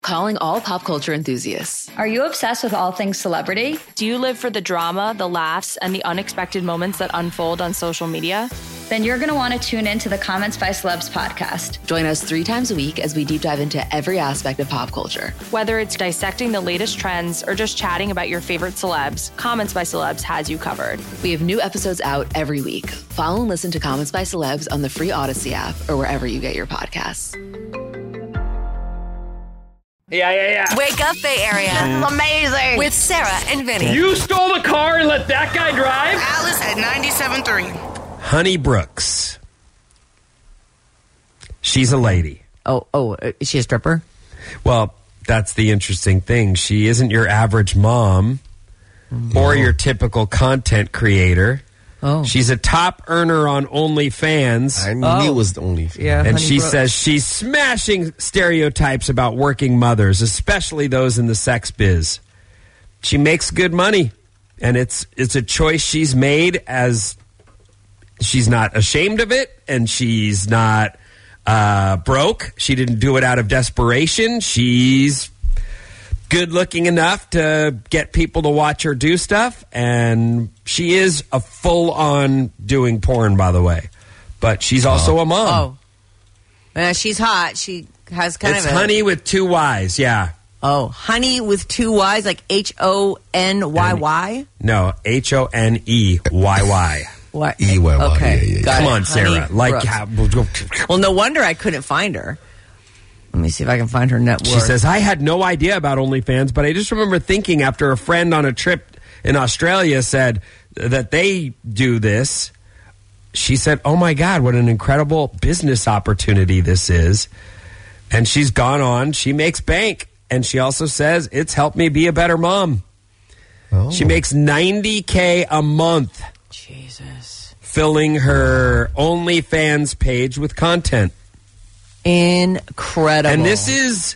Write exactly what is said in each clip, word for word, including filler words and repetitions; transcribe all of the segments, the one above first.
Calling all pop culture enthusiasts. Are you obsessed with all things celebrity? Do you live for the drama, the laughs, and the unexpected moments that unfold on social media? Then you're going to want to tune in to the Comments by Celebs podcast. Join us three times a week as we deep dive into every aspect of pop culture. Whether it's dissecting the latest trends or just chatting about your favorite celebs, Comments by Celebs has you covered. We have new episodes out every week. Follow and listen to Comments by Celebs on the free Odyssey app or wherever you get your podcasts. Yeah, yeah, yeah. Wake up, Bay Area. This is amazing. With Sarah and Vinny. You stole the car and let that guy drive? Alice at ninety-seven point three. Honey Brooks. She's a lady. Oh, oh, is she a stripper? Well, that's the interesting thing. She isn't your average mom mm-hmm. or your typical content creator. Oh. She's a top earner on OnlyFans. I knew oh. it was the OnlyFans. Yeah, and Honey she Brooks. says she's smashing stereotypes about working mothers, especially those in the sex biz. She makes good money, and it's it's a choice she's made, as she's not ashamed of it, and she's not uh, broke. She didn't do it out of desperation. She's good looking enough to get people to watch her do stuff, and she is a full-on doing porn, by the way. But she's also a mom. Oh. Uh, she's hot. She has kind it's of a... Honey with two Y's, yeah. Oh, Honey with two Y's, like H O N Y Y? No, H O N E Y Y. What? E Y Y, Okay, yeah, yeah, yeah. got Come it. on, Honey Sarah. Like, Brooks. Well, no wonder I couldn't find her. Let me see if I can find her net worth. She says, I had no idea about OnlyFans, but I just remember thinking after a friend on a trip in Australia said that they do this. She said, oh my God, what an incredible business opportunity this is. And she's gone on. She makes bank. And she also says, it's helped me be a better mom. Oh. She makes ninety K a month. Jesus. Filling her OnlyFans page with content. Incredible. And this is,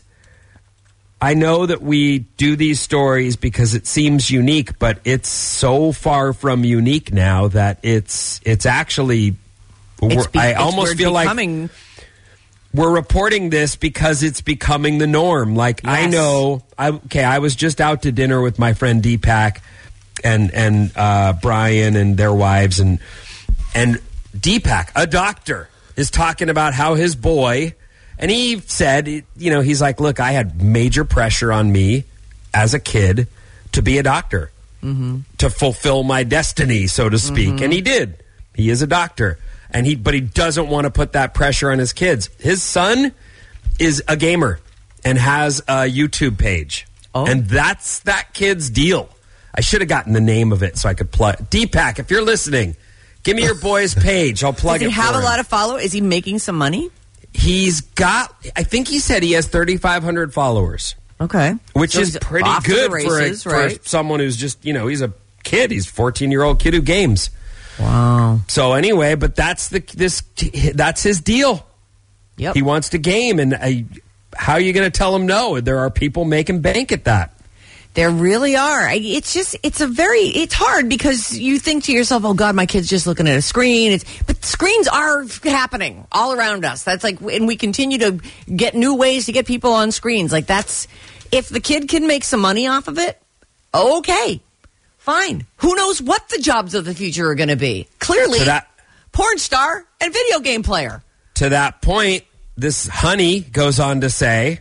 I know that we do these stories because it seems unique, but it's so far from unique now that it's it's actually, it's be, I it's almost feel becoming... like we're reporting this because it's becoming the norm. Like, yes. I know, I, okay, I was just out to dinner with my friend Deepak and, and uh, Brian and their wives, and and Deepak, a doctor, is talking about how his boy, and he said, you know, he's like, look, I had major pressure on me as a kid to be a doctor, mm-hmm. to fulfill my destiny, so to speak. Mm-hmm. And he did. He is a doctor. And he, but he doesn't want to put that pressure on his kids. His son is a gamer and has a YouTube page. Oh. And that's that kid's deal. I should have gotten the name of it so I could plug. Deepak, if you're listening, give me your boy's page. I'll plug it for him. Does he have a lot of followers? Is he making some money? He's got, I think he said he has thirty-five hundred followers. Okay. Which so is pretty good races, for, a, right? for someone who's just, you know, he's a kid. He's a fourteen-year-old kid who games. Wow. So anyway, but that's the this that's his deal. Yep. He wants to game, and I, how are you going to tell him no? There are people making bank at that. There really are. It's just, it's a very, it's hard because you think to yourself, oh God, my kid's just looking at a screen. It's, but screens are happening all around us. That's like, and we continue to get new ways to get people on screens. Like that's, if the kid can make some money off of it, okay, fine. Who knows what the jobs of the future are going to be? Clearly, that, porn star and video game player. To that point, this Honey goes on to say,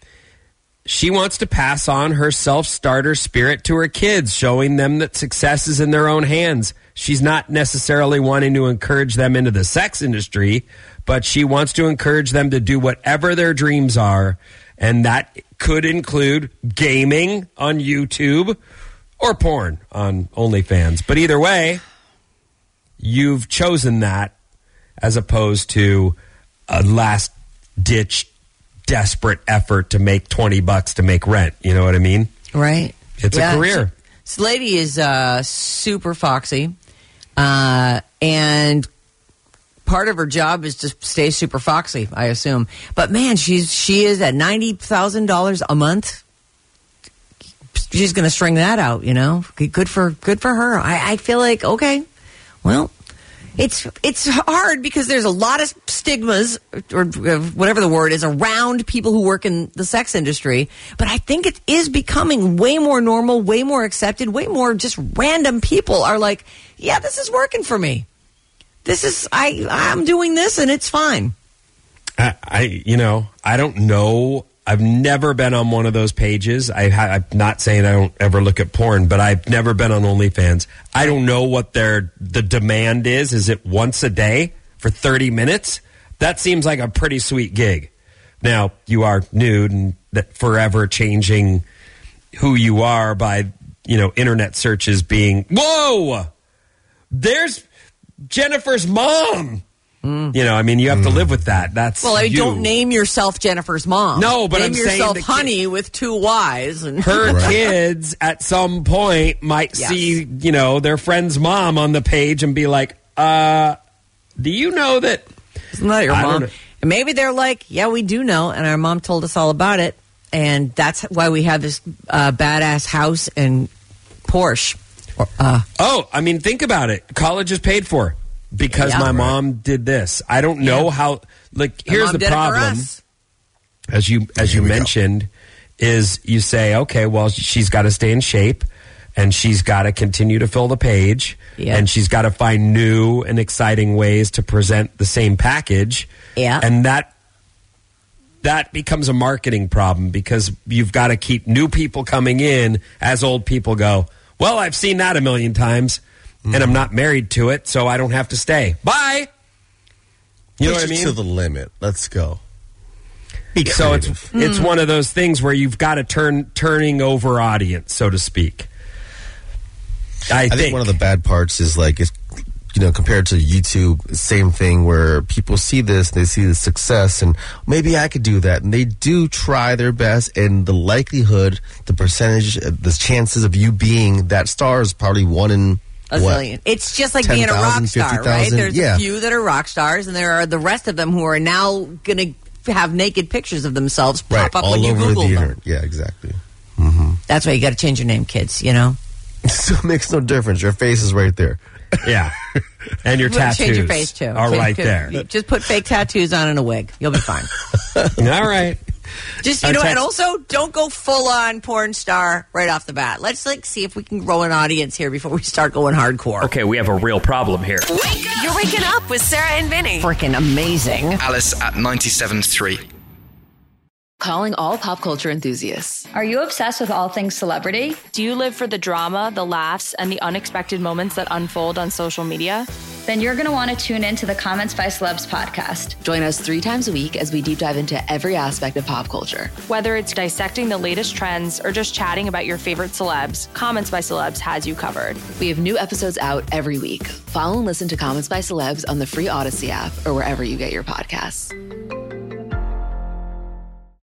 she wants to pass on her self-starter spirit to her kids, showing them that success is in their own hands. She's not necessarily wanting to encourage them into the sex industry, but she wants to encourage them to do whatever their dreams are, and that could include gaming on YouTube or porn on OnlyFans. But either way, you've chosen that as opposed to a last-ditch desperate effort to make twenty bucks to make rent. You know what I mean? Right. It's yeah, a career. This lady is uh, super foxy, uh, and part of her job is to stay super foxy, I assume. But man, she's she is at ninety thousand dollars a month. She's going to string that out, you know. Good for good for her. I, I feel like okay, well, It's it's hard because there's a lot of stigmas, or whatever the word is, around people who work in the sex industry. But I think it is becoming way more normal, way more accepted, way more just random people are like, yeah, this is working for me. This is, I, I'm doing this and it's fine. I, I you know, I don't know. I've never been on one of those pages. I, I'm not saying I don't ever look at porn, but I've never been on OnlyFans. I don't know what their the demand is. Is it once a day for thirty minutes? That seems like a pretty sweet gig. Now, you are nude and that forever changing who you are by, you know, internet searches being, whoa, there's Jennifer's mom. Mm. You know, I mean, you have mm. to live with that. That's well, I you. don't name yourself Jennifer's mom. No, but name I'm yourself saying Honey kid, with two Y's. And her right. kids at some point might yes. see, you know, their friend's mom on the page and be like, "Uh, do you know that?" Isn't that your I mom? And maybe they're like, "Yeah, we do know," and our mom told us all about it, and that's why we have this uh, badass house and Porsche. Uh, oh, I mean, think about it. College is paid for. Because yeah, my right. mom did this. I don't know yeah. how. Like, here's the problem. As you as you mentioned, go. is you say, okay, well, she's got to stay in shape, and she's got to continue to fill the page, yeah. and she's got to find new and exciting ways to present the same package. Yeah, and that that becomes a marketing problem because you've got to keep new people coming in as old people go, well, I've seen that a million times. And I'm not married to it, so I don't have to stay. Bye. You know Push what I mean? To the limit. Let's go. Be so it's mm. it's one of those things where you've got to turn turning over audience, so to speak. I, I think. think one of the bad parts is like, it's, you know, compared to YouTube, same thing where people see this, they see the success, and maybe I could do that. And they do try their best, and the likelihood, the percentage, the chances of you being that star is probably one in a zillion. It's just like being a rock star, right? There's yeah. a few that are rock stars, and there are the rest of them who are now going to have naked pictures of themselves pop right. up all when you over Google the them. Internet. Yeah, exactly. Mm-hmm. That's why you got to change your name, kids, you know? So it makes no difference. Your face is right there. Yeah. And your tattoos change your face, too. are change, right there. Just put fake tattoos on and a wig. You'll be fine. All right. Just, you Our know, text- and also don't go full on porn star right off the bat. Let's like see if we can grow an audience here before we start going hardcore. Okay, we have a real problem here. Wake up. You're waking up with Sarah and Vinny. Freaking amazing. Alice at ninety-seven point three. Calling all pop culture enthusiasts. Are you obsessed with all things celebrity? Do you live for the drama, the laughs, and the unexpected moments that unfold on social media? Then you're going to want to tune in to the Comments by Celebs podcast. Join us three times a week as we deep dive into every aspect of pop culture. Whether it's dissecting the latest trends or just chatting about your favorite celebs, Comments by Celebs has you covered. We have new episodes out every week. Follow and listen to Comments by Celebs on the free Odyssey app or wherever you get your podcasts.